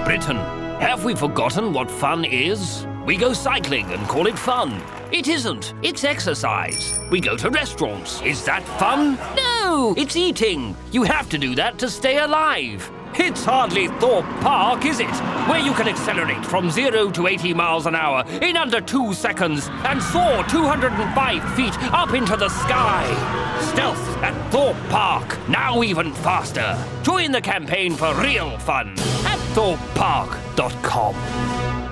Britain. Have we forgotten what fun is? We go cycling and call it fun. It isn't. It's exercise. We go to restaurants. Is that fun? No, it's eating. You have to do that to stay alive. It's hardly Thorpe Park, is it? Where you can accelerate from 0 to 80 miles an hour in under 2 seconds and soar 205 feet up into the sky. Stealth at Thorpe Park, now even faster. Join the campaign for real fun at thorpepark.com.